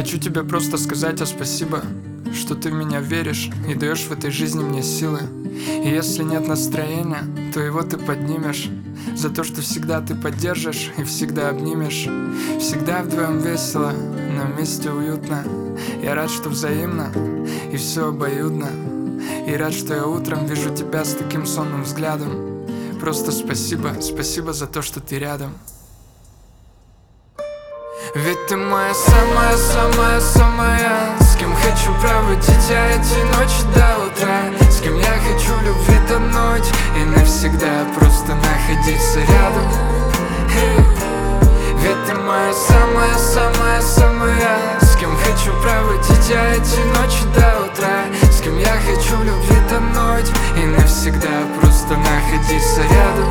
Хочу тебе просто сказать спасибо, что ты в меня веришь и даешь в этой жизни мне силы. И если нет настроения, то его ты поднимешь. За то, что всегда ты поддержишь и всегда обнимешь. Всегда вдвоем весело, но вместе уютно. Я рад, что взаимно и все обоюдно. И рад, что я утром вижу тебя с таким сонным взглядом. Просто спасибо, спасибо за то, что ты рядом. Ведь ты моя самая-самая-самая, с кем хочу проводить я эти ночи до утра, с кем я хочу любви тонуть и навсегда просто находиться рядом. Ведь ты моя самая-самая-самая, с кем хочу проводить я эти ночи до утра, с кем я хочу любви тонуть и навсегда просто находиться рядом.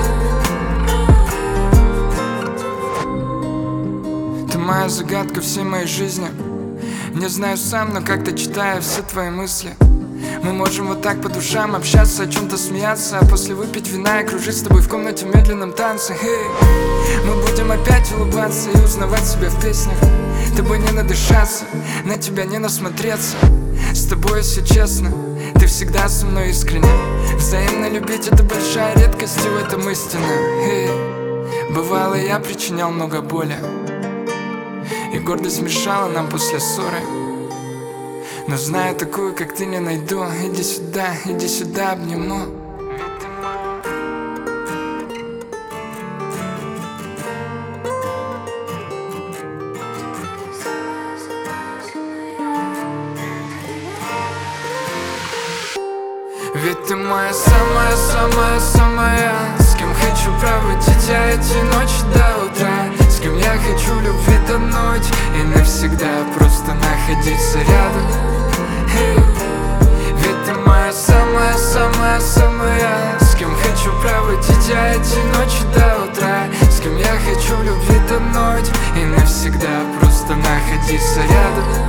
Моя загадка всей моей жизни. Не знаю сам, но как-то читаю все твои мысли. Мы можем вот так по душам общаться, о чем-то смеяться, а после выпить вина и кружить с тобой в комнате в медленном танце. Мы будем опять улыбаться и узнавать себя в песнях. Тобой не надышаться, на тебя не насмотреться. С тобой все честно, ты всегда со мной искренне. Взаимно любить — это большая редкость, и в этом истина. Бывало, я причинял много боли, и гордость мешала нам после ссоры. Но знаю, такую, как ты, не найду. Иди сюда, обниму. Ведь ты моя самая-самая-самая, с кем хочу проводить я эти ночи до утра, с кем я хочу любви тонуть и навсегда просто находиться рядом. Ведь ты моя самая-самая-самая, с кем хочу проводить я эти ночи до утра, с кем я хочу любви тонуть и навсегда просто находиться рядом.